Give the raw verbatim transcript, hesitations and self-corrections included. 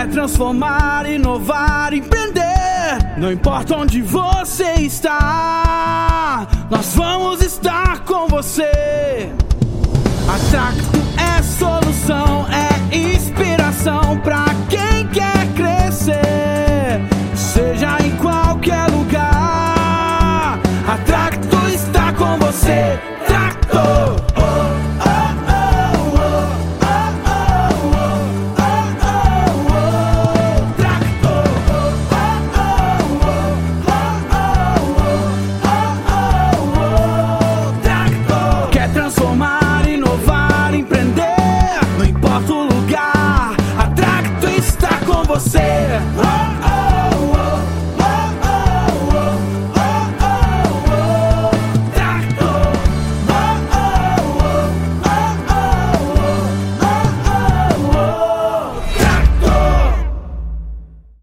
Quer transformar, inovar, empreender. Não importa onde você está, nós vamos estar com você. A Tracto é solução, é inspiração pra quem quer crescer, seja em qualquer lugar. A Tracto está com você. Tracto! Você. Oh, oh.